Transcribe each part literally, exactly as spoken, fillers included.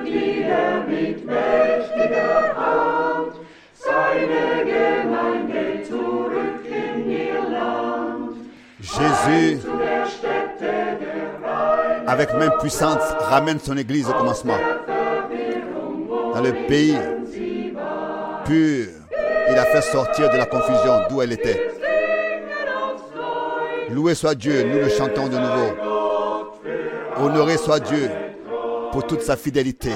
Jésus, avec main puissante, ramène son Église au commencement. Dans le pays pur, il a fait sortir de la confusion d'où elle était. Loué soit Dieu, nous le chantons de nouveau. Honoré soit Dieu pour toute sa fidélité.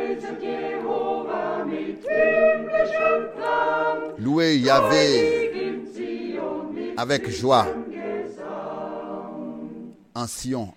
Loué Yahvé avec joie en Sion.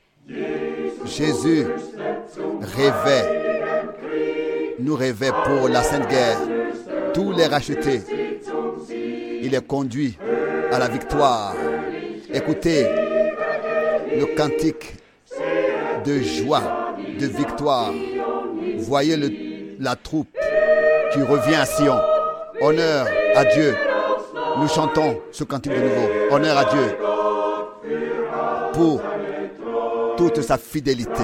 Jésus rêvait, nous rêvait pour la Sainte Guerre. Tous les rachetés, il est conduit à la victoire. Écoutez le cantique de joie, de victoire. Voyez le, la troupe qui revient à Sion. Honneur à Dieu. Nous chantons ce cantique de nouveau. Honneur à Dieu pour toute sa fidélité.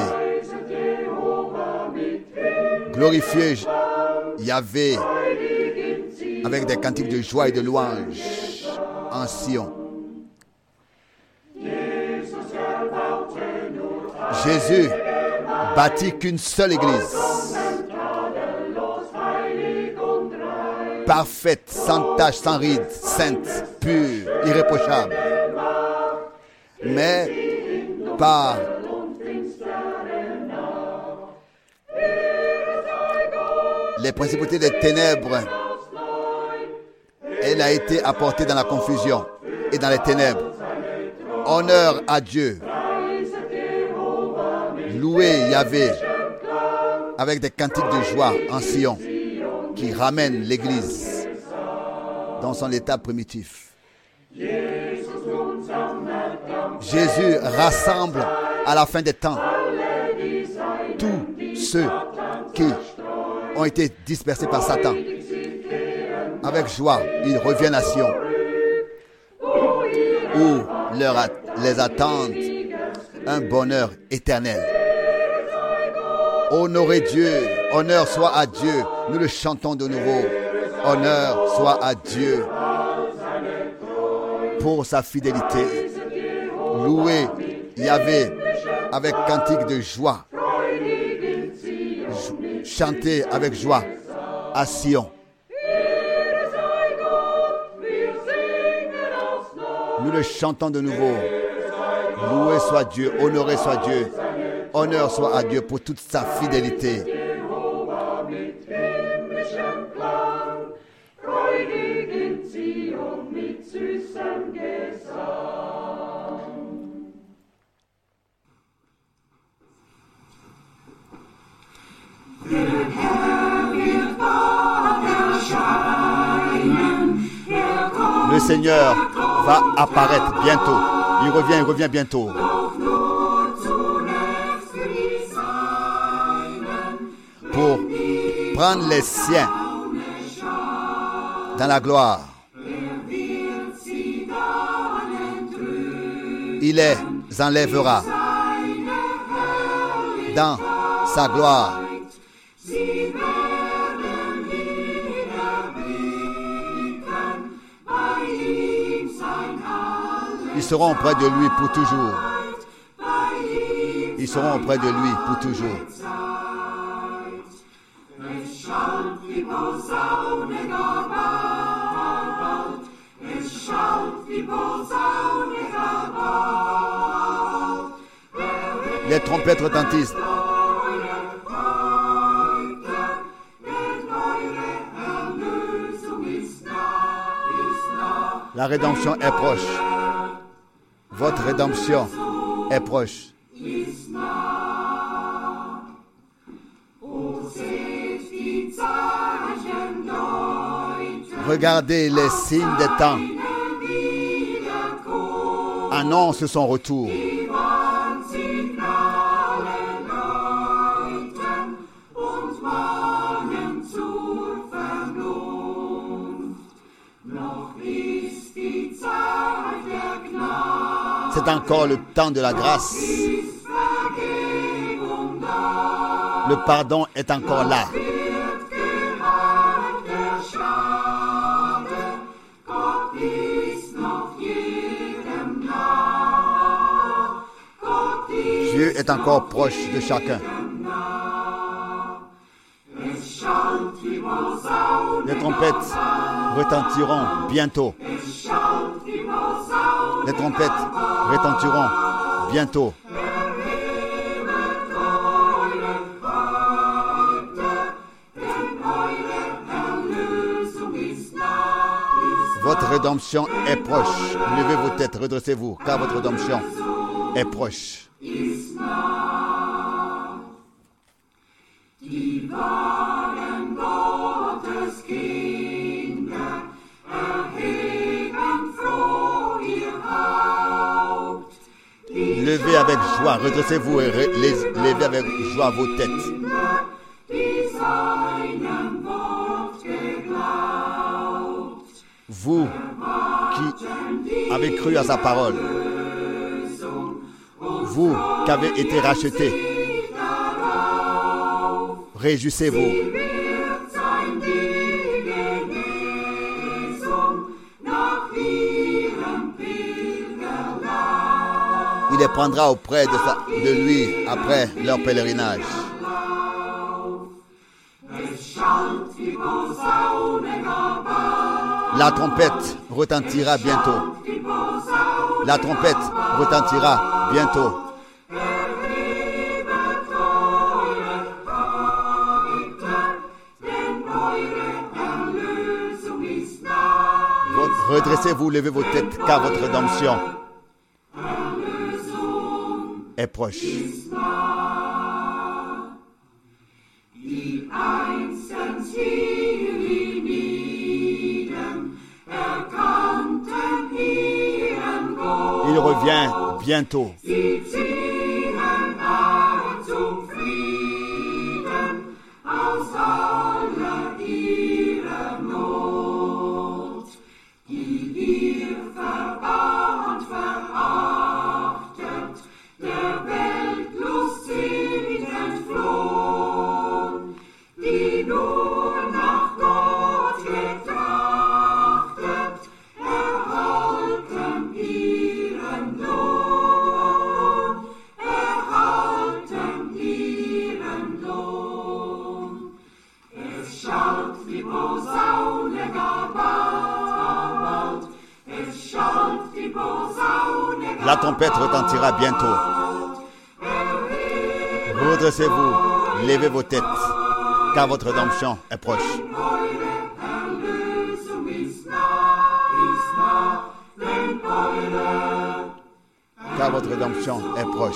Glorifiez Yahvé avec des cantiques de joie et de louange en Sion. Jésus bâtit qu'une seule église, parfaite, sans tache, sans ride, sainte, pure, irréprochable. Mais par les principautés des ténèbres, elle a été apportée dans la confusion et dans les ténèbres. Honneur à Dieu. Loué Yahvé avec des cantiques de joie en Sion qui ramènent l'Église dans son état primitif. Jésus rassemble à la fin des temps tous ceux qui ont été dispersés par Satan. Avec joie, ils reviennent à Sion où leur a- les attendent un bonheur éternel. Honorez Dieu, honneur soit à Dieu. Nous le chantons de nouveau. Honneur soit à Dieu pour sa fidélité. Louez Yahvé avec cantique de joie. Chantez avec joie à Sion. Nous le chantons de nouveau. Loué soit Dieu, honoré soit Dieu. Honneur soit à Dieu pour toute sa fidélité. Le Seigneur va apparaître bientôt. Il revient, il revient bientôt. Pour prendre les siens dans la gloire. Il les enlèvera dans sa gloire. Ils seront auprès de lui pour toujours. Ils seront auprès de lui pour toujours. Les trompettes retentissent. La rédemption est proche. Votre rédemption est proche. Regardez les signes des temps. Annonce son retour. C'est encore le temps de la grâce. Le pardon est encore là. Dieu est encore proche de chacun. Les trompettes retentiront bientôt. Les trompettes retentiront bientôt. Votre rédemption est proche. Levez vos têtes, redressez-vous, car votre rédemption est proche. Levez avec joie, redressez-vous et levez avec joie vos têtes. Vous qui avez cru à sa parole, vous qui avez été rachetés, réjouissez-vous. Il les prendra auprès de, sa, de lui après leur pèlerinage. La trompette retentira bientôt. La trompette retentira bientôt. Redressez-vous, levez vos têtes, car votre rédemption est proche. Il revient bientôt. La trompette retentira bientôt. Redressez-vous, levez vos têtes, car votre rédemption est proche. Car votre rédemption est proche.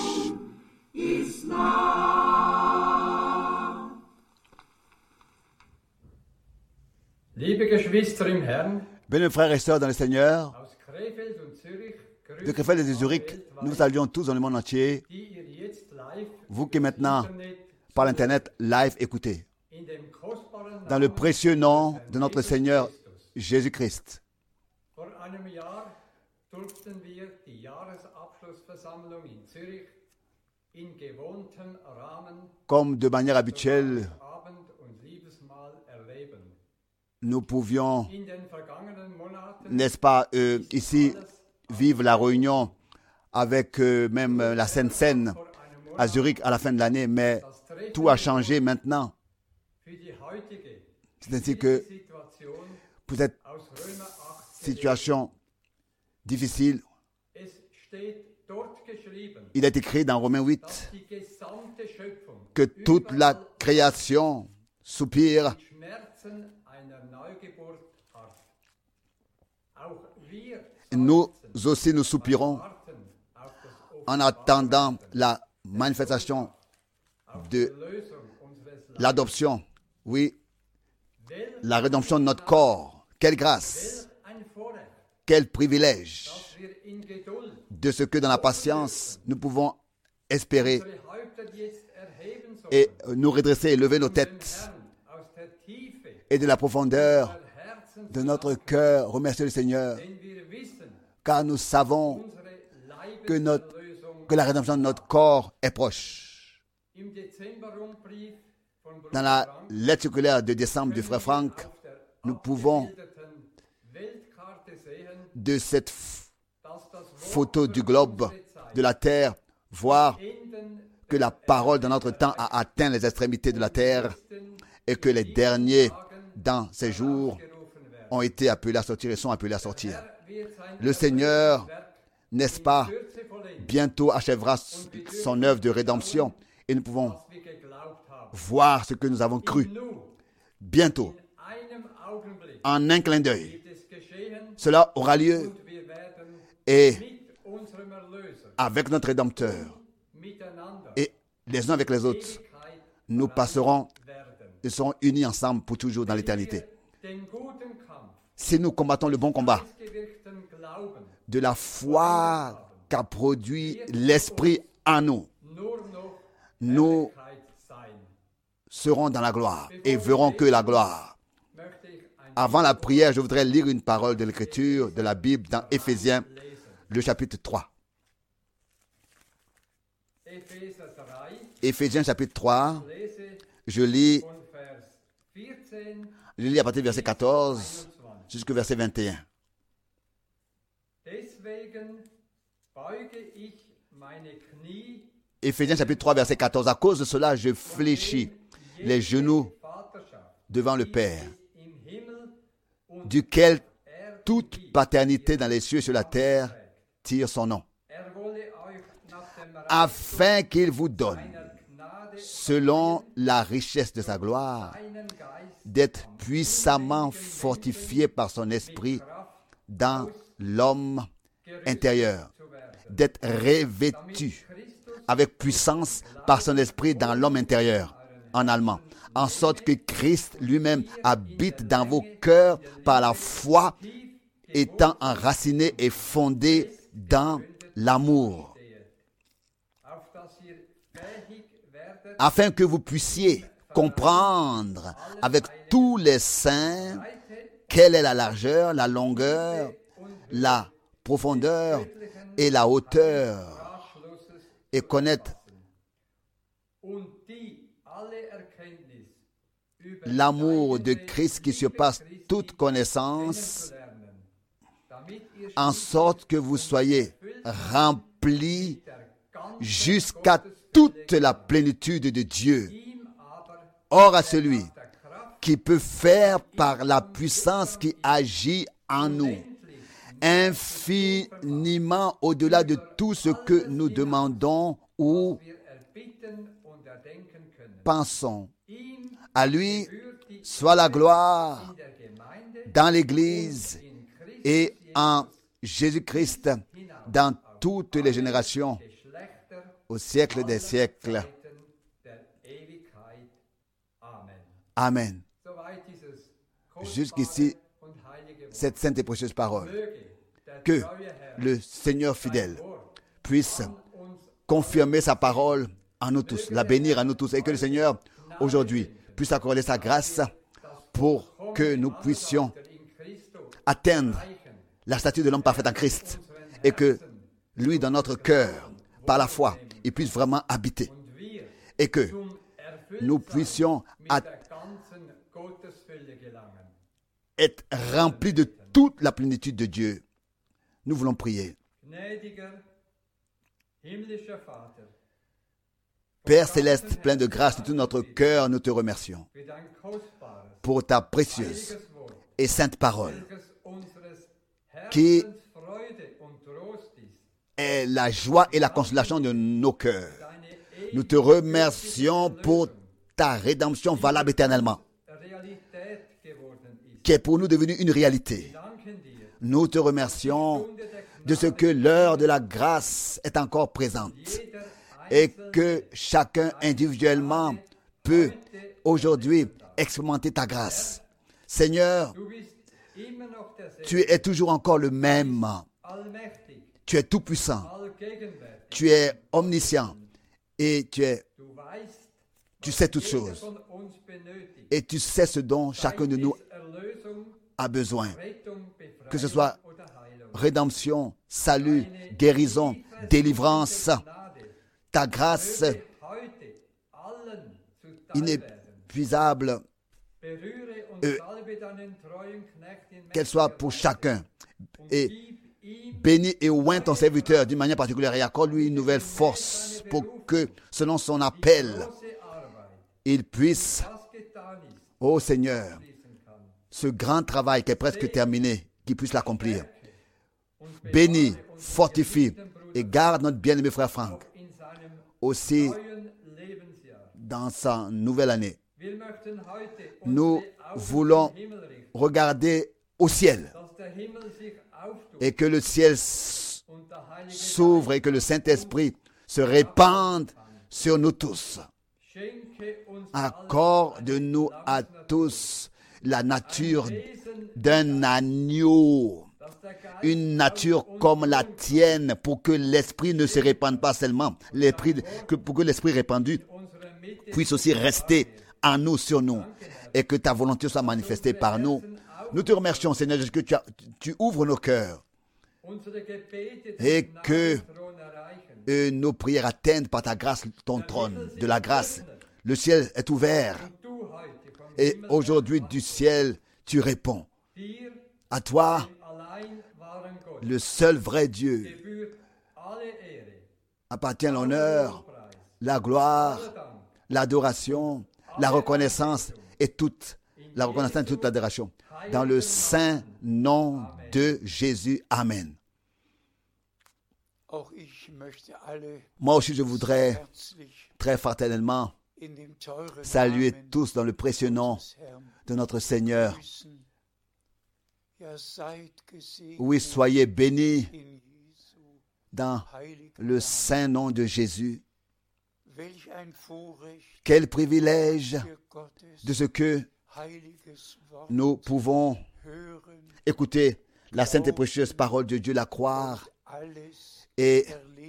Liebe Geschwister im Herrn, Bénis frères et sœurs dans le Seigneur, aus Krefeld und Zürich, de Krefeld et de Zurich, nous vous saluons tous dans le monde entier, die ihr jetzt live vous qui maintenant, Internet par l'Internet, live écoutez, in dem kostbaren dans le Namen précieux nom de notre Jesus Seigneur Christus. Jésus-Christ. Vor einem Jahr durften wir die Jahresabschlussversammlung in Zürich in gewohntem Rahmen Comme de manière habituelle, Abend- und Liebesmahl erleben. nous pouvions, In den vergangenen Monaten n'est-ce pas, euh, ici, vivre la réunion avec euh, même euh, la Sainte Seine vor einem à Monat Zurich à la fin de l'année, mais das Treffen tout a changé maintenant. für die heutige C'est ainsi que Situation pour cette aus Römer acht situation difficile, Es steht dort geschrieben, il est écrit dans Romains huit dass die gesamte Schöpfung que toute la überall création soupire die Schmerzen einer Neugeburt hat. Auch wir nous aussi nous soupirons warten auf das en attendant la manifestation auf de die Lösung unseres Leibes. l'adoption, oui, Welch la rédemption de notre corps. Quelle grâce, ein Vorrecht, quel privilège dass wir in Geduld de ce que dans la patience nous pouvons espérer unsere Häupter jetzt erheben sollen, et nous redresser et lever nos um dem têtes Herrn aus der Tiefe et de la profondeur unserer Herzen de zu notre danken, cœur remercier le Seigneur, denn wir wissen, car nous savons unsere que, notre, Leibeserlösung que la rédemption de notre corps est proche. Im Dezemberrundbrief von Bruder Dans la Frank lettre circulaire de décembre du frère Franck, auf der nous pouvons, abgebildeten Weltkarte sehen, de cette f- dass das Wort photo für du globe unsere Zeit de la terre, voir Enden que la parole de notre temps a atteint les extrémités de la terre et que les derniers dans ces jours gerufen werden. ont été appelés à sortir et sont appelés à sortir. Er wird sein Le Seigneur, Werk n'est-ce pas, Kürze vollenden, bientôt achèvera son œuvre de rédemption et nous pouvons was wir geglaubt haben. voir ce que nous avons cru Nu, bientôt, in einem Augenblick en un clin d'œil. wird es geschehen Cela aura lieu und wir werden et mit unserem Erlöser avec notre Rédempteur miteinander et les uns avec les autres, Ewigkeit nous passerons werden. et serons unis ensemble pour toujours dans l'éternité. Den guten Kampf Si nous combattons le bon combat ausgewirkten Glauben de la foi qu'a produit l'Esprit en nous, nur noch nous Herrlichkeit sein. serons dans la gloire et verrons que la gloire. Möchte ich ein Avant la prière, je voudrais lire une parole de l'Écriture, de la Bible, dans Éphésiens, lesen. le chapitre trois. Epheser drei, Éphésiens chapitre trois, lese je lis, von Vers vierzehn, je lis à partir du verset quatorze einundzwanzig. jusqu'au verset vingt et un. Deswegen beuge ich meine Knie Éphésiens chapitre trois, verset quatorze. À cause de cela, je fléchis les genoux Vaterschaft, devant le die Père, es im Himmel und duquel er toute gibt. paternité dans les cieux et sur la terre tire son nom, Er wolle euch nach dem afin qu'il vous donne, seiner Gnade selon la richesse de sa gloire, seinen Geist d'être puissamment fortifié par son esprit Kraft dans l'homme gerüstet intérieur, zu werden, d'être revêtu Christus avec puissance par son esprit dans l'homme intérieur, en allemand, en sorte que Christ lui-même habite dans vos cœurs par la foi, étant enraciné et fondé dans l'amour, stehet, auf dass ihr fähig werdet, afin que vous puissiez comprendre avec tous les saints quelle est la largeur, la longueur, la profondeur et la hauteur, Ratschlusses et connaître und die alle Erkenntnis über l'amour de seine Christ qui Liebe surpasse Christi toute connaissance, kennenzulernen, damit ihr en sorte que vous soyez remplis der ganzen jusqu'à toute la plénitude de Dieu. ihm aber Or à celui der Kraft qui peut faire par la puissance qui agit en nous, infiniment au-delà de tout ce que nous demandons ou wir erbitten und erdenken können. pensons. Ihm À lui gebührt die soit la gloire in der Gemeinde dans l'Église in Christus et en Jésus-Christ dans toutes les générations, Geschlechter au siècle des siècles. Zeiten der Ewigkeit. Amen. Amen. Soweit dieses Jusqu'ici, kostbare und heilige Wort. cette sainte et précieuse parole. Möge der Que treue Herr le Seigneur fidèle Wort puisse uns confirmer sa parole en nous tous, la bénir en nous tous, et que le Seigneur, aujourd'hui, puisse accorder sa grâce pour que nous puissions in Christo atteindre reichen, la statue de l'homme parfait en Christ, et que lui, dans notre cœur, par la foi, il puisse vraiment habiter, und wir et que zum Erfülltsein nous puissions mit at- der ganzen Gottesfülle gelangen. être remplis de toute la plénitude de Dieu. Nous voulons prier. Gnädiger, himmlischer Vater, Père céleste, plein de grâce de tout notre cœur, nous te remercions für dein kostbares, pour ta précieuse heiliges Wort, et sainte parole, welches unseres qui Herzens Freude und Trost ist. est la joie et la consolation de nos cœurs. Deine Nous te remercions pour ta rédemption valable éternellement, Realität geworden ist. qui est pour nous devenue une réalité. Danken dir. Nous te remercions de ce que l'heure de la grâce est encore présente Jeder et que chacun individuellement peut aujourd'hui expérimenter ta grâce. Seigneur, Du bist immer noch derselbe, tu es toujours encore le même. allmächtig, Tu es tout puissant. allgegenwärtig. Tu es omniscient et tu es, Du weißt, tu sais toutes jeder choses von uns benötigt. et tu sais ce dont chacun de nous Sei es Erlösung, a besoin. Rettung, Que ce Befreiung soit oder Heilung. rédemption, salut, guérison, délivrance. Gnade Ta grâce möge heute inépuisable, euh, qu'elle soit pour chacun. Et bénis et oint ton serviteur d'une manière particulière et accorde-lui une nouvelle force pour que, selon son appel, il puisse, ô Seigneur, ce grand travail qui est presque terminé, qu'il puisse l'accomplir. Bénis, fortifie et garde notre bien-aimé frère Franck aussi dans sa nouvelle année. Nous voulons regarder au ciel et que le ciel s'ouvre et que le Saint-Esprit se répande sur nous tous. Accorde-nous à tous la nature d'un agneau, une nature comme la tienne, pour que l'Esprit ne se répande pas seulement, l'esprit, que, pour que l'Esprit répandu puisse aussi rester en nous, sur nous, et que ta volonté soit manifestée par nous. Nous te remercions, Seigneur, que tu, as, tu ouvres nos cœurs et que euh, nos prières atteignent par ta grâce ton trône de la grâce. Le ciel est ouvert et aujourd'hui du ciel tu réponds. À toi, le seul vrai Dieu, appartient l'honneur, la gloire, l'adoration, la reconnaissance et toute la reconnaissance et toute l'adoration. Dans le saint nom de Jésus. Amen. Moi aussi, je voudrais très fraternellement saluer tous dans le précieux nom de notre Seigneur. Oui, soyez bénis dans le saint nom de Jésus. Quel privilège de ce que nous pouvons écouter la sainte et précieuse parole de Dieu, la croire et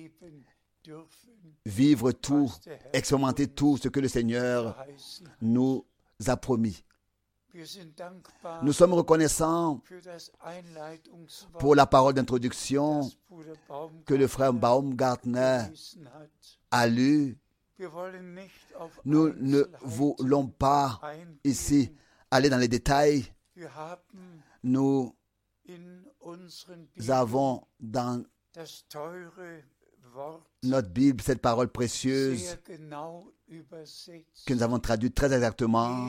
vivre tout, expérimenter tout ce que le Seigneur nous a promis. Nous sommes reconnaissants pour la parole d'introduction que le frère Baumgartner a lue. Nous ne voulons pas ici aller dans les détails. Nous avons dans notre Bible cette parole précieuse que nous avons traduite très exactement.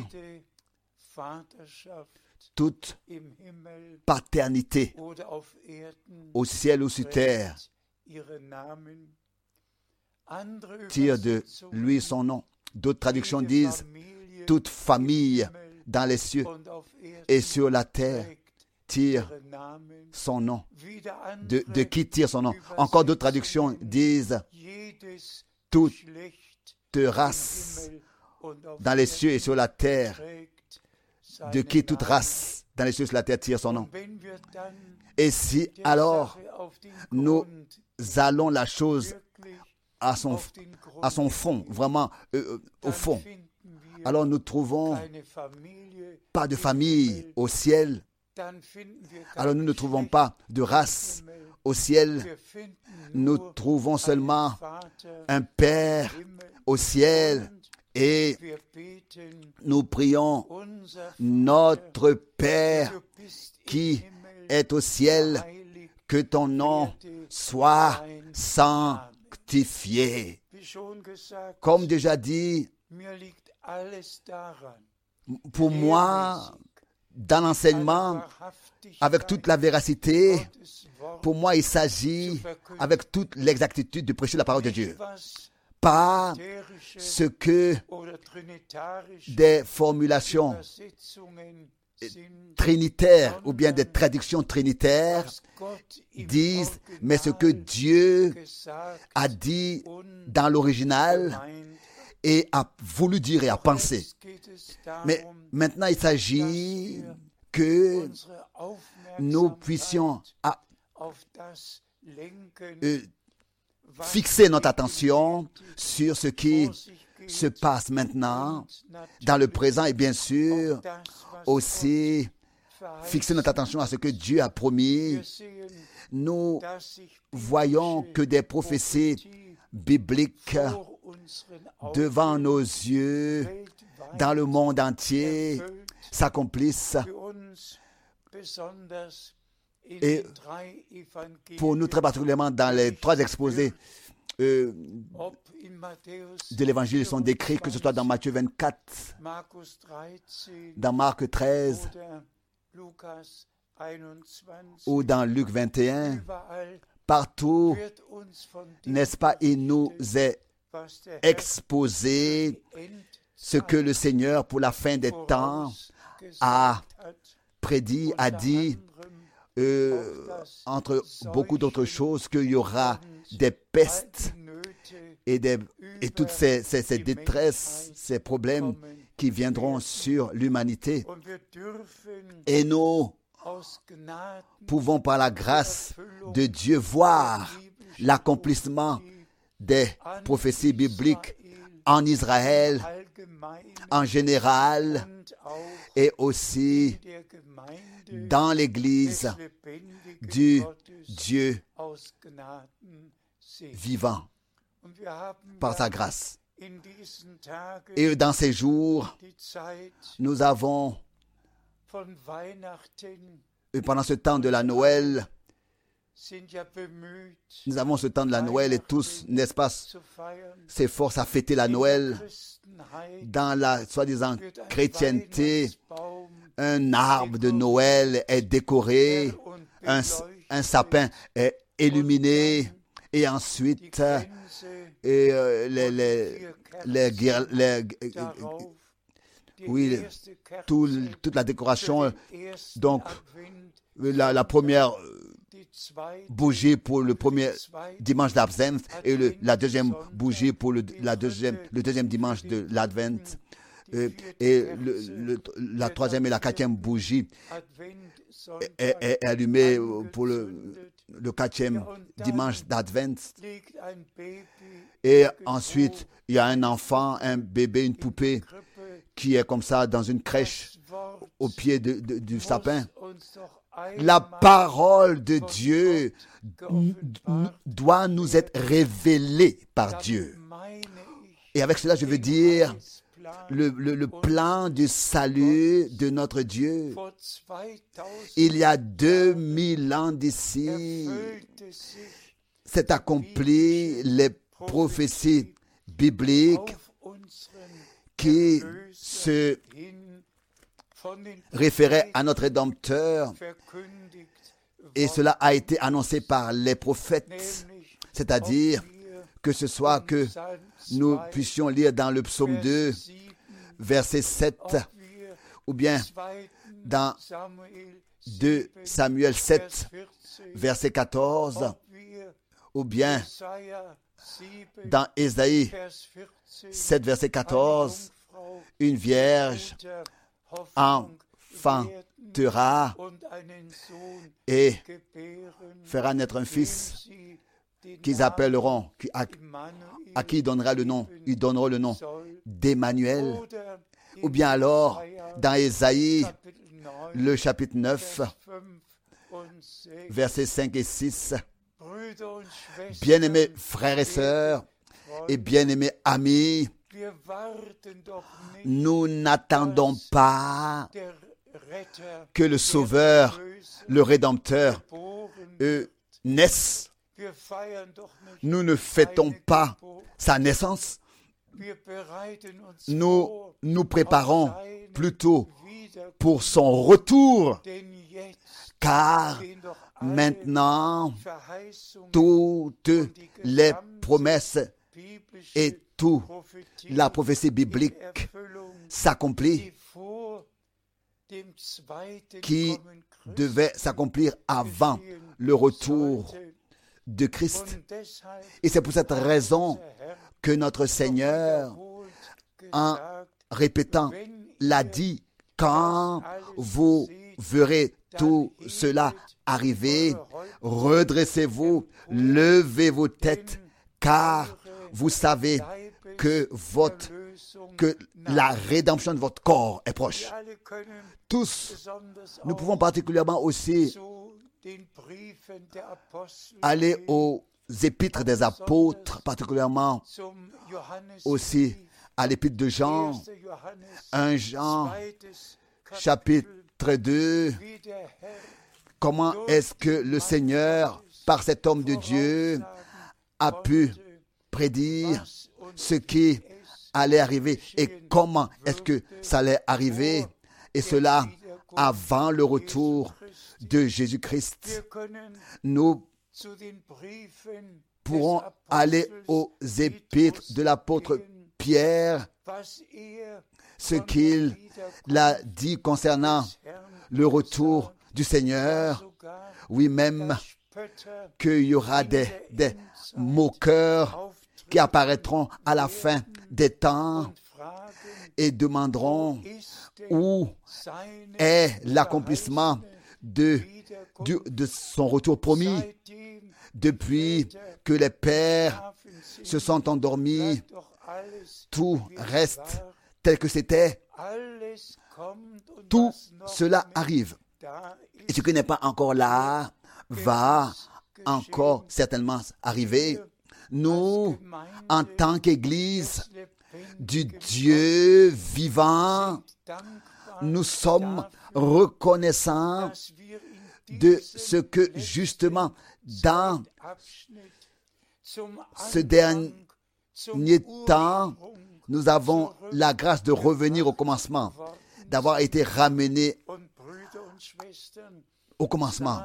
Toute paternité au ciel ou sur terre tire de lui son nom. D'autres traductions disent toute famille dans les cieux et sur la terre tire son nom. De, de qui tire son nom? Encore d'autres traductions disent toute race dans les cieux et sur la terre, de qui toute race dans les cieux et sur la terre tire son nom. Et si alors nous allons la chose à son, à son fond, vraiment euh, au fond, alors nous trouvons pas de famille au ciel, alors nous ne trouvons pas de race au ciel, nous trouvons seulement un Père au ciel et nous prions notre Père qui est au ciel, que ton nom soit sanctifié. Comme déjà dit, pour moi, dans l'enseignement, avec toute la véracité, pour moi, il s'agit avec toute l'exactitude de prêcher la parole de Dieu. Pas ce que des formulations trinitaires ou bien des traductions trinitaires disent, mais ce que Dieu a dit dans l'original et a voulu dire et a pensé. Mais maintenant, il s'agit que nous puissions à, euh, fixer notre attention sur ce qui se passe maintenant, dans le présent, et bien sûr, aussi fixer notre attention à ce que Dieu a promis. Nous voyons que des prophéties bibliques devant nos yeux, dans le monde entier, s'accomplissent. Et pour nous, très particulièrement dans les trois exposés euh, de l'Évangile sont décrits, que ce soit dans Matthieu vingt-quatre, dans Marc treize ou dans Luc vingt et un. Partout, n'est-ce pas, il nous est exposé ce que le Seigneur, pour la fin des temps, a prédit, a dit, euh, entre beaucoup d'autres choses, qu'il y aura des pestes et, des, et toutes ces, ces, ces détresses, ces problèmes qui viendront sur l'humanité. Et nous pouvons, par la grâce de Dieu, voir l'accomplissement des prophéties bibliques en Israël, en général, et aussi dans l'Église du Dieu vivant, par sa grâce. Et dans ces jours, nous avons, et pendant ce temps de la Noël, nous avons ce temps de la Noël et tous, n'est-ce pas, s'efforcent à fêter la Noël. Dans la soi-disant chrétienté, un arbre de Noël est décoré, un, un sapin est illuminé, et ensuite, et, euh, les, les, les, les, les oui, tout, toute la décoration, donc la, la première bougie pour le premier dimanche d'Advent et le, la deuxième bougie pour le, la deuxième, le deuxième dimanche de l'Advent. Et, et le, le, la troisième et la quatrième bougie est, est, est allumée pour le, le quatrième dimanche d'Advent. Et ensuite, il y a un enfant, un bébé, une poupée qui est comme ça dans une crèche au pied de, de, du sapin. La parole de Dieu doit nous être révélée par Dieu. Et avec cela, je veux dire le, le, le plan du salut de notre Dieu. Il y a deux mille ans d'ici, s'est accompli les prophéties bibliques qui se référait à notre Rédempteur, et cela a été annoncé par les prophètes, c'est-à-dire que ce soit que nous puissions lire dans le psaume deux, verset sept, ou bien dans deux Samuel sept, verset quatorze, ou bien dans Ésaïe sept, verset quatorze, une vierge enfantera et fera naître un fils qu'ils appelleront, à, à qui il donnera le nom, ils donneront le nom d'Emmanuel. Ou bien alors, dans Ésaïe, le chapitre neuf, versets cinq et six, bien-aimés frères et sœurs et bien-aimés amis, nous n'attendons pas que le Sauveur, le Rédempteur, euh, naisse. Nous ne fêtons pas sa naissance. Nous nous préparons plutôt pour son retour, car maintenant, toutes les promesses et toute la prophétie biblique s'accomplit, qui devait s'accomplir avant le retour de Christ. Et c'est pour cette raison que notre Seigneur, en répétant, l'a dit, quand vous verrez tout cela arriver, redressez-vous, levez vos têtes, car vous savez que votre, que la rédemption de votre corps est proche. Tous, nous pouvons particulièrement aussi aller aux épîtres des apôtres, particulièrement aussi à l'épître de Jean, premier Jean, chapitre deux, comment est-ce que le Seigneur, par cet homme de Dieu, a pu prédire ce qui allait arriver et comment est-ce que ça allait arriver, et cela avant le retour de Jésus-Christ. Nous pourrons aller aux épîtres de l'apôtre Pierre, ce qu'il a dit concernant le retour du Seigneur. Oui, même qu'il y aura des, des moqueurs qui apparaîtront à la fin des temps et demanderont où est l'accomplissement de, de, de son retour promis. Depuis que les pères se sont endormis, tout reste tel que c'était. Tout cela arrive. Et ce qui n'est pas encore là va encore certainement arriver. Nous, en tant qu'Église du Dieu vivant, nous sommes reconnaissants de ce que justement dans ce dernier temps, nous avons la grâce de revenir au commencement, d'avoir été ramenés au commencement.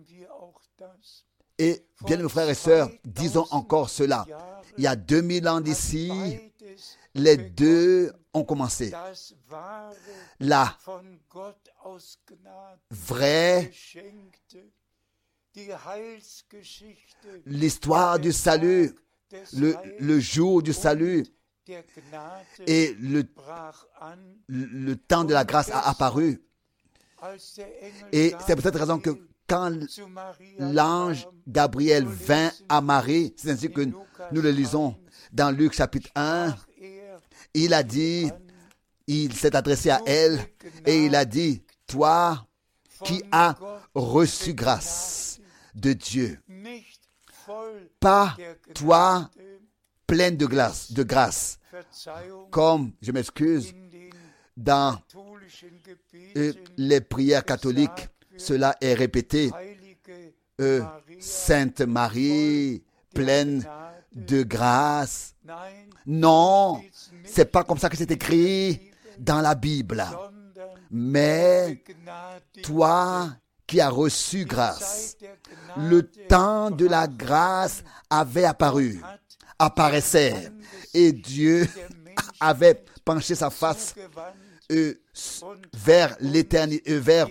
Et bien mes frères et sœurs, disons encore cela. Il y a deux mille ans d'ici, les deux ont commencé. La vraie, l'histoire du salut, le, le jour du salut et le, le temps de la grâce a apparu. Et c'est pour cette raison que quand l'ange Gabriel vint à Marie, c'est ainsi que nous le lisons dans Luc chapitre un, il a dit, il s'est adressé à elle et il a dit, toi qui as reçu grâce de Dieu, pas toi pleine de grâce, de grâce, comme, je m'excuse, dans euh, les prières catholiques, cela est répété, euh, Sainte Marie, pleine de grâce. Non, c'est pas comme ça que c'est écrit dans la Bible. Mais toi qui as reçu grâce, le temps de la grâce avait apparu, apparaissait, et Dieu avait penché sa face euh, vers l'éternité, euh, vers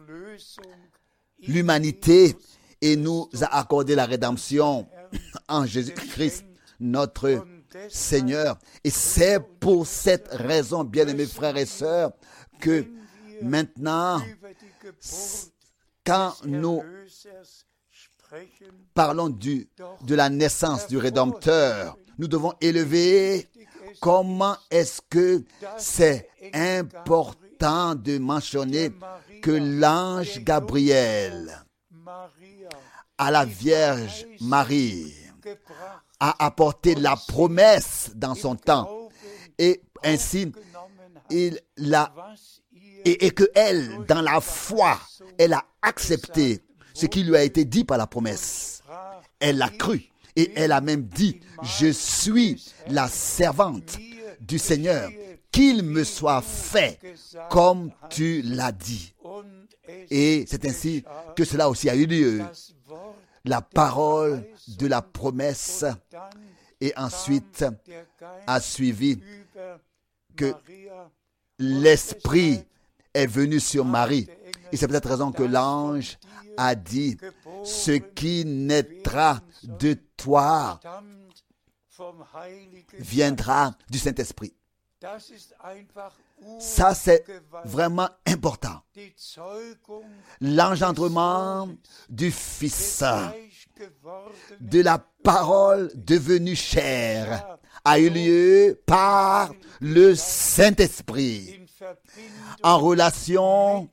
l'humanité, et nous a accordé la rédemption en Jésus-Christ, notre Seigneur. Et c'est pour cette raison, bien-aimés frères et sœurs, que maintenant, quand nous parlons du, de la naissance du Rédempteur, nous devons élever comment est-ce que c'est important de mentionner que l'ange Gabriel à la Vierge Marie a apporté la promesse dans son temps, et ainsi il l'a et, et que elle, dans la foi, elle a accepté ce qui lui a été dit par la promesse. Elle l'a cru et elle a même dit, je suis la servante du Seigneur, qu'il me soit fait comme tu l'as dit. Et c'est ainsi que cela aussi a eu lieu. La parole de la promesse, et ensuite a suivi que l'Esprit est venu sur Marie. Et c'est peut-être raison que l'ange a dit, ce qui naîtra de toi viendra du Saint-Esprit. Ça, c'est vraiment important. L'engendrement du Fils, de la parole devenue chair, a eu lieu par le Saint-Esprit, en relation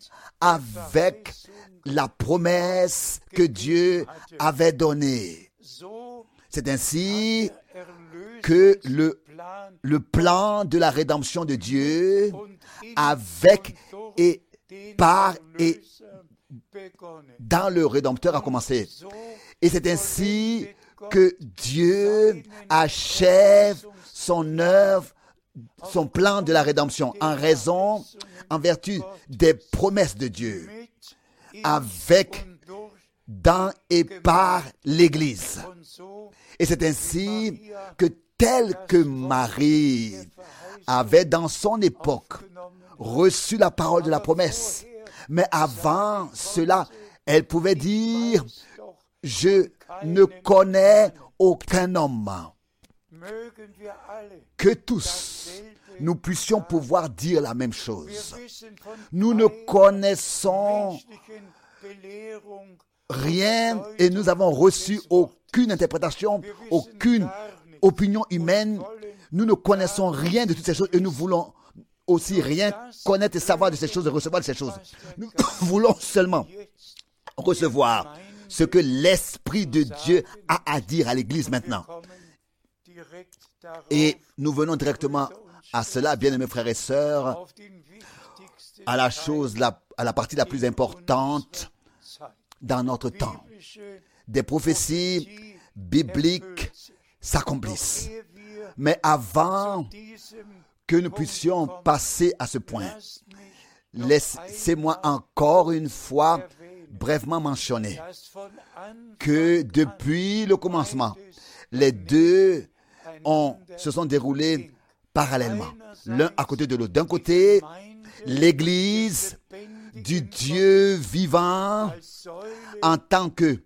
avec la promesse que Dieu avait donnée. C'est ainsi que le, le plan de la rédemption de Dieu avec et par et dans le Rédempteur a commencé. Et c'est ainsi que Dieu achève son œuvre, son plan de la rédemption en raison, en vertu des promesses de Dieu, avec, dans et par l'Église. Et c'est ainsi que tel que Marie avait dans son époque reçu la parole de la promesse, mais avant cela, elle pouvait dire, je ne connais aucun homme. Que tous, nous puissions pouvoir dire la même chose. Nous ne connaissons rien et nous avons reçu aucune interprétation, aucune opinion humaine. Nous ne connaissons rien de toutes ces choses et nous voulons aussi rien connaître et savoir de ces choses et recevoir de ces choses. Nous voulons seulement recevoir ce que l'Esprit de Dieu a à dire à l'Église maintenant. Et nous venons directement à cela, bien-aimés frères et sœurs, à la chose, la, à la partie la plus importante dans notre temps. Des prophéties bibliques s'accomplissent. Mais avant que nous puissions passer à ce point, laissez-moi encore une fois brièvement mentionner que depuis le commencement, les deux ont, se sont déroulés parallèlement, l'un à côté de l'autre. D'un côté, l'Église du Dieu vivant en tant que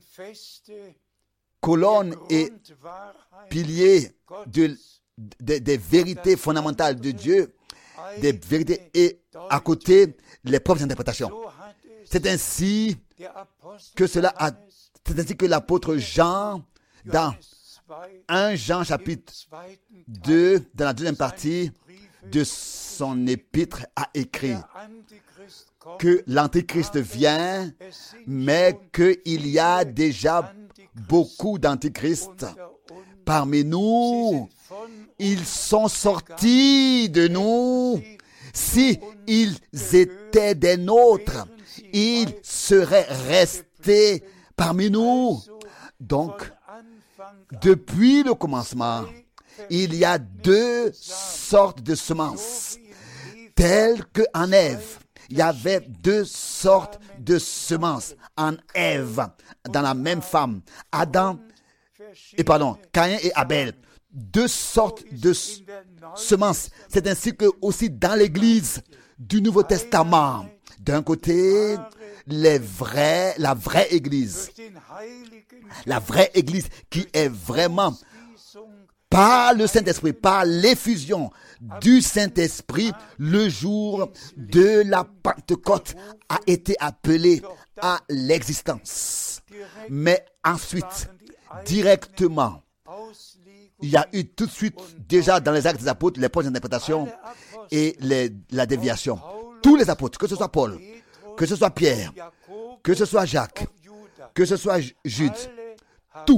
colonne et pilier de, de, des vérités fondamentales de Dieu, des vérités, et à côté, les propres interprétations. C'est ainsi que cela a, c'est ainsi que l'apôtre Jean, dans premier Jean chapitre deux, dans la deuxième partie de son épître, a écrit que l'Antéchrist vient, mais qu'il y a déjà beaucoup d'Antéchrists parmi nous. Ils sont sortis de nous. Si ils étaient des nôtres, ils seraient restés parmi nous. Donc, depuis le commencement, il y a deux sortes de semences. Telles qu'en Ève, il y avait deux sortes de semences en Ève, dans la même femme. Adam, et pardon, Caïn et Abel. Deux sortes de semences. C'est ainsi que aussi dans l'Église du Nouveau Testament, d'un côté, les vrais, la vraie Église, la vraie Église qui est vraiment par le Saint-Esprit, par l'effusion du Saint-Esprit, le jour de la Pentecôte a été appelé à l'existence. Mais ensuite, directement, il y a eu tout de suite, déjà dans les actes des apôtres, les points d'interprétation et les, la déviation. Tous les apôtres, que ce soit Paul, que ce soit Pierre, que ce soit Jacques, que ce soit Jude, tous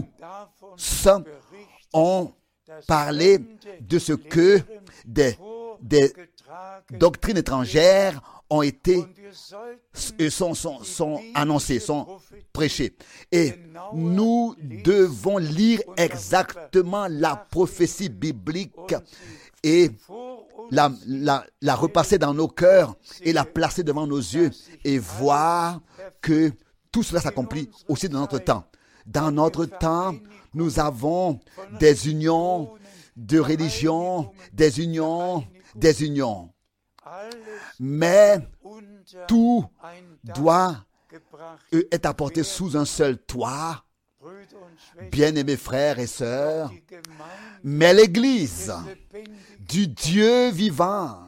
ont parlé de ce que des, des doctrines étrangères ont été et sont, sont, sont annoncées, sont prêchées. Et nous devons lire exactement la prophétie biblique et la, la, la repasser dans nos cœurs et la placer devant nos yeux et voir que tout cela s'accomplit aussi dans notre temps. Dans notre temps, nous avons des unions de religion, des unions, des unions. Mais tout doit être apporté sous un seul toit, bien-aimés frères et sœurs. Mais l'Église du Dieu vivant,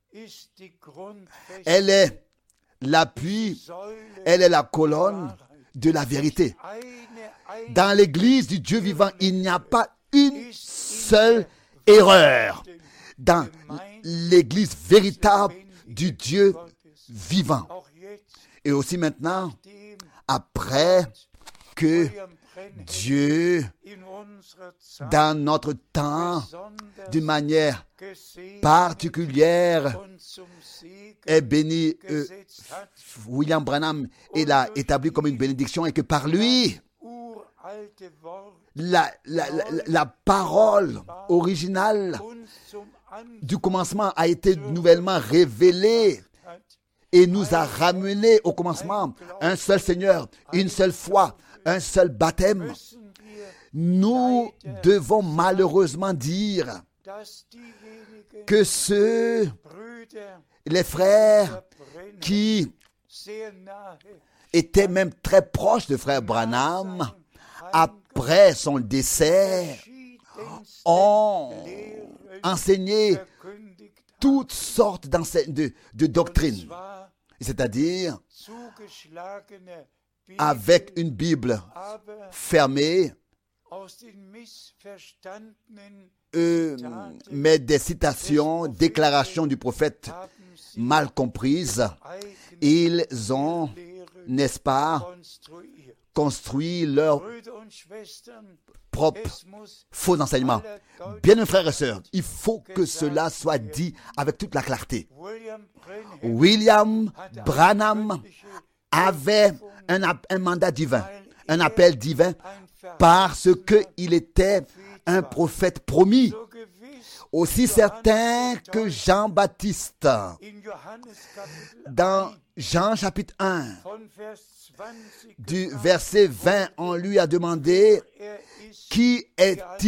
elle est l'appui, elle est la colonne de la vérité. Dans l'Église du Dieu vivant, il n'y a pas une seule erreur. Dans l'Église véritable du Dieu vivant. Et aussi maintenant, après que Dieu, dans notre temps, d'une manière particulière, est béni. Euh, William Branham, il a établi comme une bénédiction et que par lui, la, la, la, la parole originale du commencement a été nouvellement révélée et nous a ramenés au commencement. Un seul Seigneur, une seule foi, un seul baptême. Nous devons malheureusement dire que ceux, les frères qui étaient même très proches de frère Branham, après son décès, ont enseigné toutes sortes de, de doctrines, c'est-à-dire avec une Bible fermée, euh, mais des citations, déclarations du prophète mal comprises. Ils ont, n'est-ce pas, construit leur propre faux enseignement. Bien, mes frères et sœurs, il faut que cela soit dit avec toute la clarté. William Branham avait un, un mandat divin, un appel divin, parce qu'il était un prophète promis, aussi certain que Jean-Baptiste. Dans Jean chapitre un, du verset vingt, on lui a demandé « Qui est-il ?»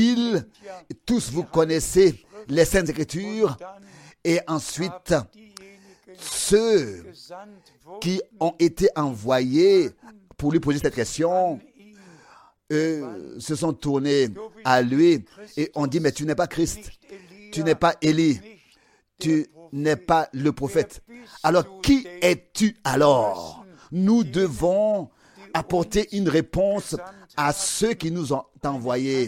Tous vous connaissez les Saintes Écritures. Et ensuite, ceux qui ont été envoyés pour lui poser cette question euh, se sont tournés à lui et ont dit « Mais tu n'es pas Christ, tu n'es pas Élie, tu n'es pas le prophète. Alors qui es-tu alors ?» Nous devons apporter une réponse à ceux qui nous ont envoyés.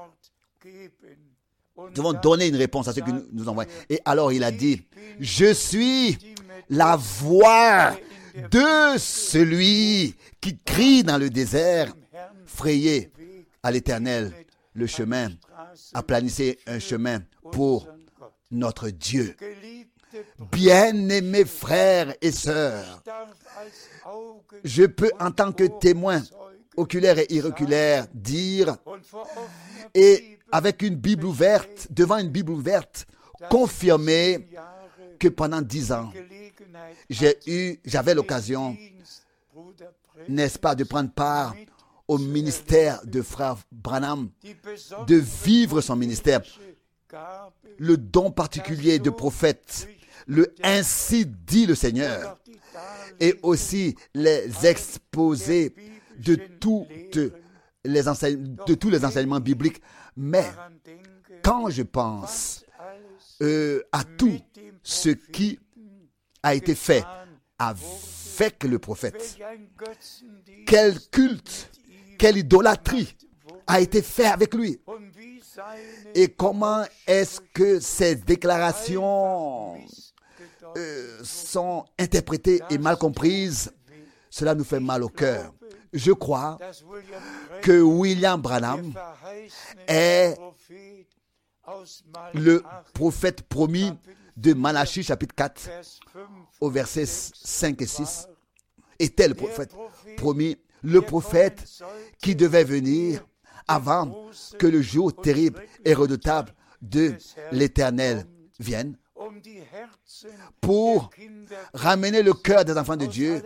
Nous devons donner une réponse à ceux qui nous ont envoyés. Et alors il a dit, « Je suis la voix de celui qui crie dans le désert, frayez à l'Éternel le chemin, aplanissez un chemin pour notre Dieu. » Bien-aimés frères et sœurs, je peux en tant que témoin oculaire et irréoculaire dire, et avec une Bible ouverte, devant une Bible ouverte, confirmer que pendant dix ans, j'ai eu, j'avais l'occasion, n'est-ce pas, de prendre part au ministère de frère Branham, de vivre son ministère, le don particulier de prophète, le ainsi dit le Seigneur, et aussi les exposés de, toutes les de tous les enseignements bibliques. Mais quand je pense euh, à tout ce qui a été fait avec le prophète, quel culte, quelle idolâtrie a été fait avec lui, et comment est-ce que ces déclarations euh, sont interprétées et mal comprises, cela nous fait mal au cœur. Je crois que William Branham est le prophète promis de Malachie chapitre quatre au verset cinq et six, était le prophète promis, le prophète qui devait venir avant que le jour terrible et redoutable de l'Éternel vienne, pour ramener le cœur des enfants de Dieu,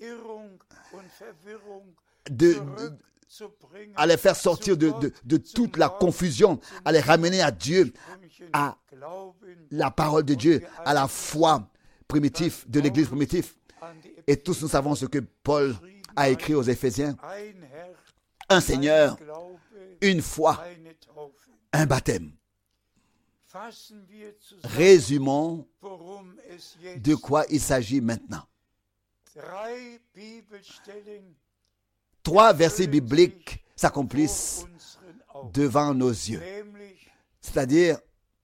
de, de, à les faire sortir de, de, de toute la confusion, à les ramener à Dieu, à la parole de Dieu, à la foi primitive de l'Église primitive. Et tous nous savons ce que Paul a écrit aux Éphésiens: un Seigneur, une foi, un baptême. Résumons de quoi il s'agit maintenant. Trois versets bibliques s'accomplissent devant nos yeux. C'est-à-dire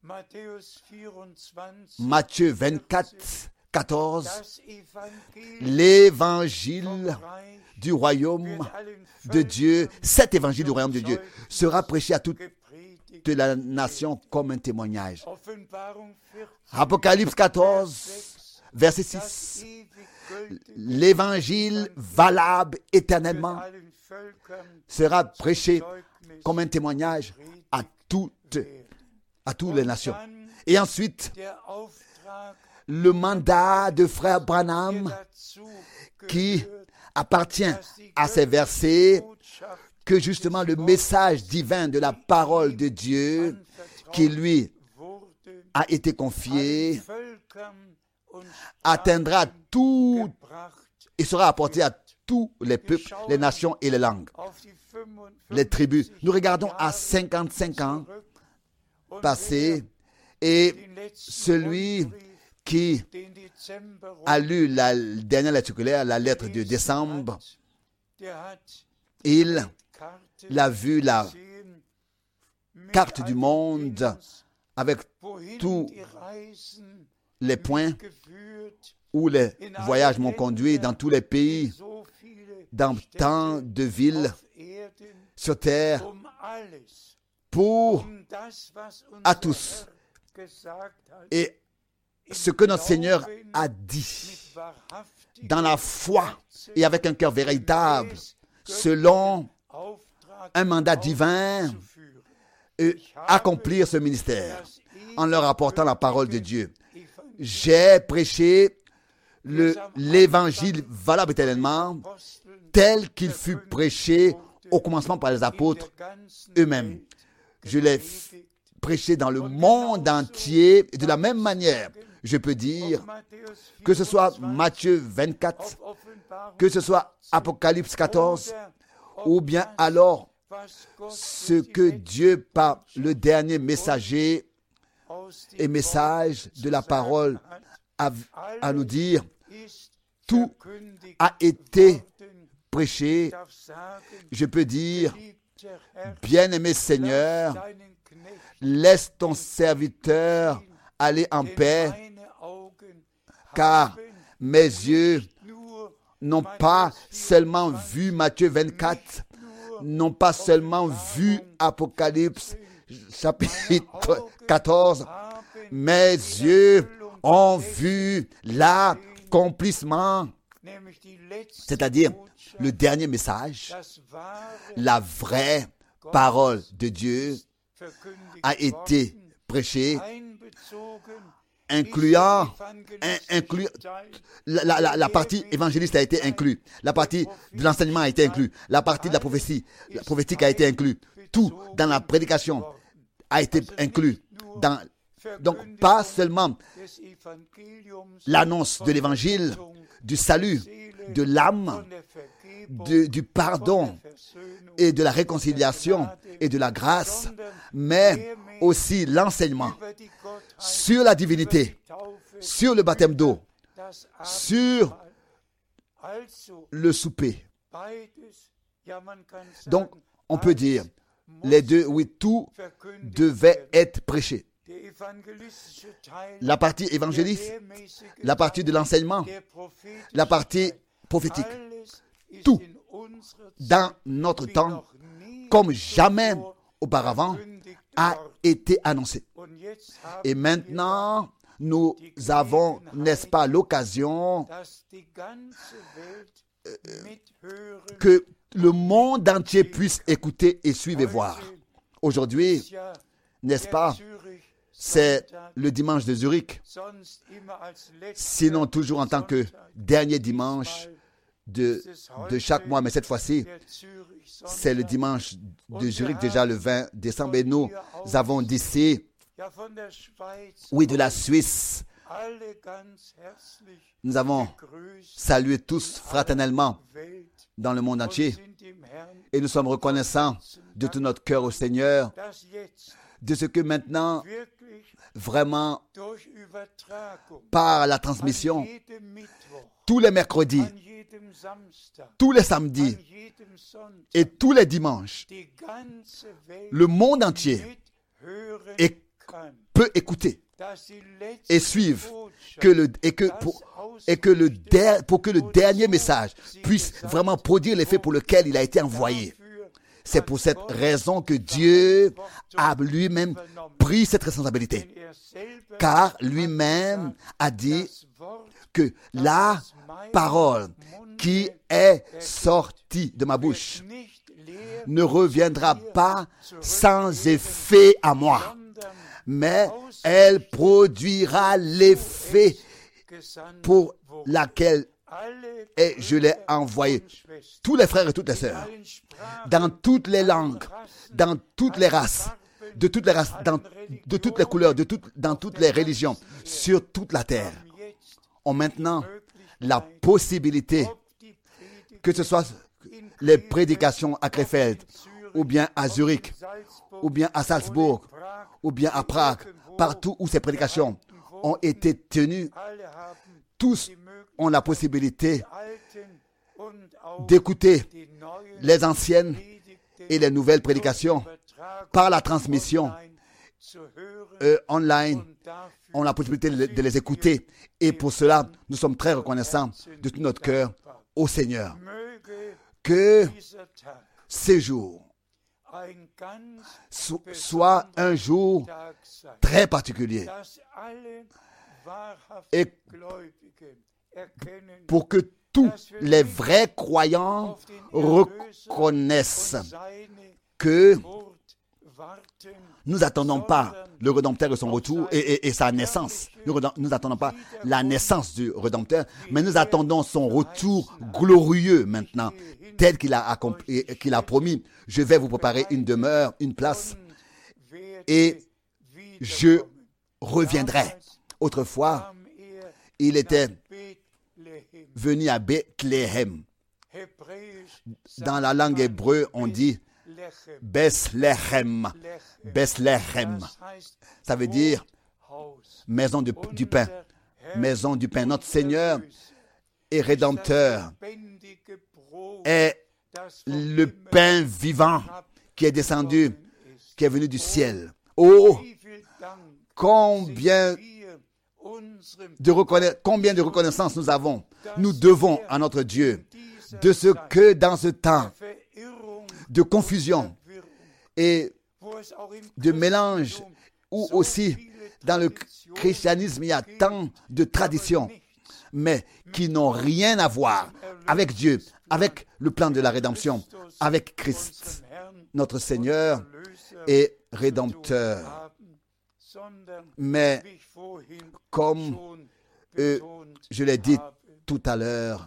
Matthieu vingt-quatre, quatorze, l'évangile du royaume de Dieu, cet évangile du royaume de Dieu sera prêché à toute la nation comme un témoignage. Apocalypse quatorze, verset six. L'évangile valable éternellement sera prêché comme un témoignage à toutes, à toutes les nations. Et ensuite, le mandat de frère Branham qui appartient à ces versets, que justement le message divin de la parole de Dieu qui lui a été confié atteindra tout et sera apporté à tous les peuples, les nations et les langues, les tribus. Nous regardons à cinquante-cinq ans passés et celui qui a lu la dernière lettre circulaire, la lettre de décembre, il a vu la carte du monde avec tous les points où les voyages m'ont conduit dans tous les pays, dans tant de villes sur terre, pour à tous. Et ce que notre Seigneur a dit dans la foi et avec un cœur véritable, selon un mandat divin, et accomplir ce ministère en leur apportant la parole de Dieu. J'ai prêché le, l'évangile valable éternellement tel qu'il fut prêché au commencement par les apôtres eux-mêmes. Je l'ai f- prêché dans le monde entier et de la même manière. Je peux dire que ce soit Matthieu vingt-quatre, que ce soit Apocalypse quatorze, ou bien alors ce que Dieu, par le dernier messager et message de la parole, a à nous dire, tout a été prêché. Je peux dire, bien-aimé Seigneur, laisse ton serviteur aller en paix, car mes yeux n'ont pas seulement vu Matthieu vingt-quatre, n'ont pas seulement vu Apocalypse chapitre quatorze, mes yeux ont vu l'accomplissement, c'est-à-dire le dernier message, la vraie parole de Dieu a été prêchée, incluant, incluant la, la, la partie évangéliste a été inclue, la partie de l'enseignement a été inclue, la partie de la prophétie, la prophétique a été inclue, tout dans la prédication a été inclus. Dans, donc pas seulement l'annonce de l'évangile, du salut, de l'âme, de, du pardon et de la réconciliation et de la grâce, mais aussi l'enseignement sur la divinité, sur le baptême d'eau, sur le souper. Donc, on peut dire, les deux, oui, tout devait être prêché. La partie évangéliste, la partie de l'enseignement, la partie prophétique, tout dans notre temps, comme jamais auparavant, a été annoncé. Et maintenant, nous avons, n'est-ce pas, l'occasion euh, que le monde entier puisse écouter et suivre et voir. Aujourd'hui, n'est-ce pas, c'est le dimanche de Zurich, sinon toujours en tant que dernier dimanche de, de chaque mois, mais cette fois-ci, c'est le dimanche de Zurich, déjà le vingt décembre, et nous avons d'ici, oui, de la Suisse, nous avons salué tous fraternellement dans le monde entier, et nous sommes reconnaissants de tout notre cœur au Seigneur, de ce que maintenant, vraiment, par la transmission, tous les mercredis, tous les samedis et tous les dimanches, le monde entier est, peut écouter et suivre que le, et que pour, et que le der- pour que le dernier message puisse vraiment produire l'effet pour lequel il a été envoyé. C'est pour cette raison que Dieu a lui-même pris cette responsabilité, car lui-même a dit que la parole qui est sortie de ma bouche ne reviendra pas sans effet à moi, mais elle produira l'effet pour laquelle et je l'ai envoyé. Tous les frères et toutes les sœurs, dans toutes les langues, dans toutes les races, de toutes les races, dans, de toutes les couleurs, de toutes, dans toutes les religions, sur toute la terre, ont maintenant la possibilité, que ce soit les prédications à Krefeld, ou bien à Zurich, ou bien à Salzbourg, ou bien à Prague, partout où ces prédications ont été tenues, tous ont la possibilité d'écouter les anciennes et les nouvelles prédications par la transmission euh, online. On a la possibilité de, de les écouter. Et pour cela, nous sommes très reconnaissants de tout notre cœur au Seigneur. Que ces jours so- soient un jour très particulier. Et pour que tous les vrais croyants reconnaissent que nous n'attendons pas le Rédempteur et son retour et, et, et sa naissance. Nous n'attendons pas la naissance du Rédempteur, mais nous attendons son retour glorieux maintenant, tel qu'il a, accompli, qu'il a promis. Je vais vous préparer une demeure, une place, et je reviendrai. Autrefois, il était venu à Bethléem. Dans la langue hébreu, on dit Bethléem. Bethléem. Ça veut dire maison de, du pain. Maison du pain. Notre Seigneur et Rédempteur est le pain vivant qui est descendu, qui est venu du ciel. Oh, combien de reconna- combien de reconnaissance nous avons. Nous devons à notre Dieu de ce que dans ce temps de confusion et de mélange, ou aussi dans le christianisme, il y a tant de traditions, mais qui n'ont rien à voir avec Dieu, avec le plan de la rédemption, avec Christ, notre Seigneur et Rédempteur. Mais comme euh, je l'ai dit tout à l'heure,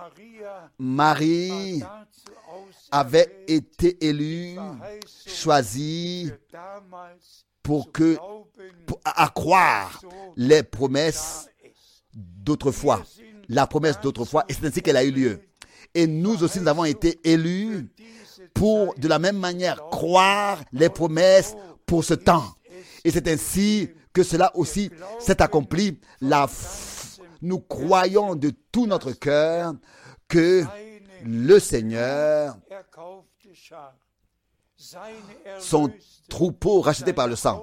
Marie avait été élue, choisie pour que, pour, à, à croire les promesses d'autrefois, la promesse d'autrefois, et c'est ainsi qu'elle a eu lieu. Et nous aussi, nous avons été élus pour, de la même manière, croire les promesses pour ce temps. Et c'est ainsi que cela aussi s'est accompli. La f... Nous croyons de tout notre cœur que le Seigneur, son troupeau racheté par le sang,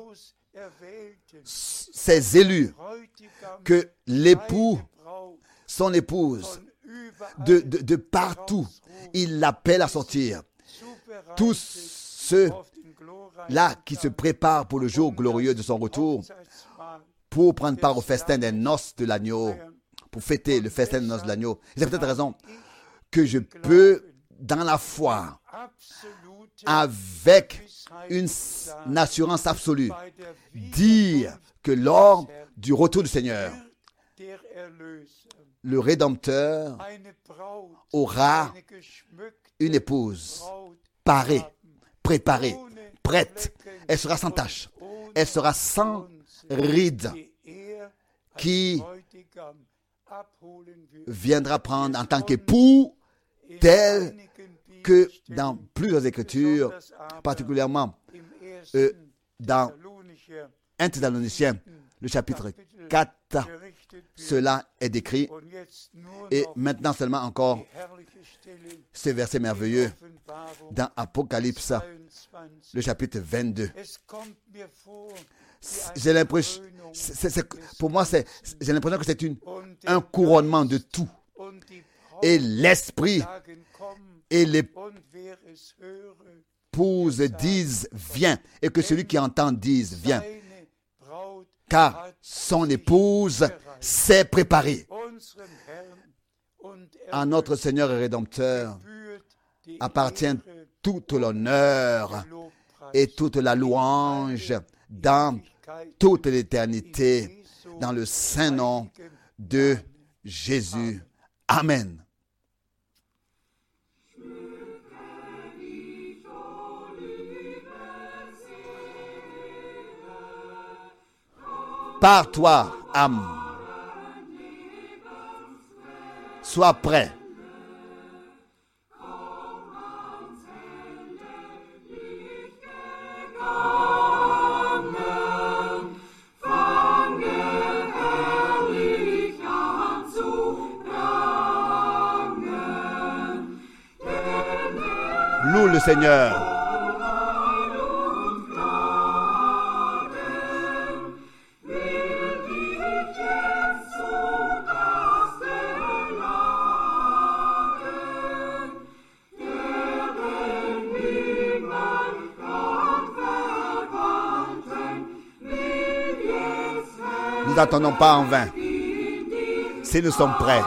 ses élus, que l'époux, son épouse, de, de, de partout, il l'appelle à sortir. Tous ceux-là qui se préparent pour le jour glorieux de son retour, pour prendre part au festin des noces de l'agneau, pour fêter le festin des noces de l'agneau. Et c'est peut-être la raison que je peux, dans la foi, avec une, une assurance absolue, dire que lors du retour du Seigneur, le Rédempteur aura une épouse parée, préparée, prête. Elle sera sans tache. Elle sera sans ride, qui viendra prendre en tant qu'époux, tel que dans plusieurs écritures, particulièrement euh, dans un Thessaloniciens, le chapitre quatre, cela est décrit. Et maintenant seulement encore ce verset merveilleux dans Apocalypse, le chapitre vingt-deux. j'ai l'impression, c'est, c'est, pour moi, c'est, j'ai l'impression que c'est une, un couronnement de tout. Et l'esprit et l'épouse disent viens, et que celui qui entend dise viens, car son épouse s'est préparée. À notre Seigneur et Rédempteur appartient tout l'honneur et toute la louange dans toute l'éternité, dans le saint nom de Jésus. Amen. Par toi, âme, sois prêt. Loue le Seigneur. Nous n'attendons pas en vain. Si nous sommes prêts,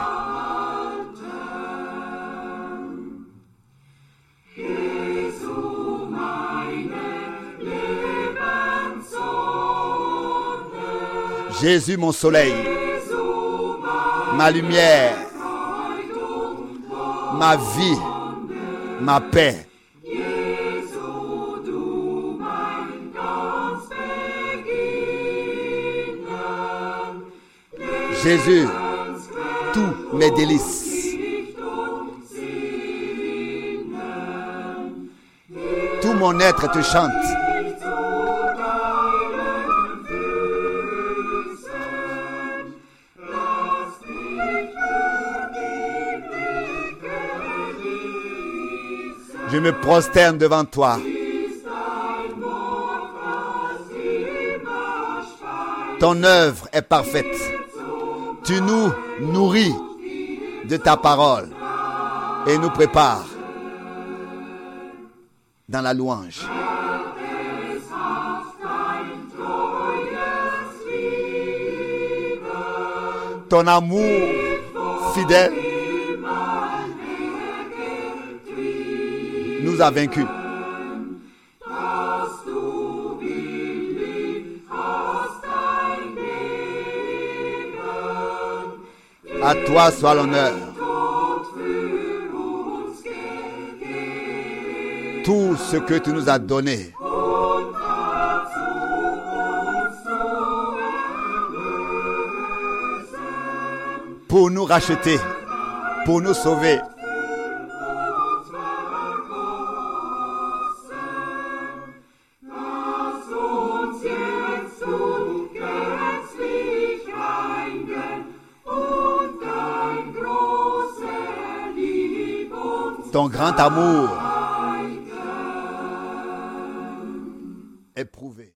Jésus mon soleil, ma lumière, ma vie, ma paix. Jésus, tous mes délices, tout mon être te chante. Je me prosterne devant toi. Ton œuvre est parfaite. Tu nous nourris de ta parole et nous prépares dans la louange. Ton amour fidèle nous a vaincus. À toi soit l'honneur. Tout ce que tu nous as donné. Pour nous racheter, pour nous sauver. Ton grand amour éprouvé.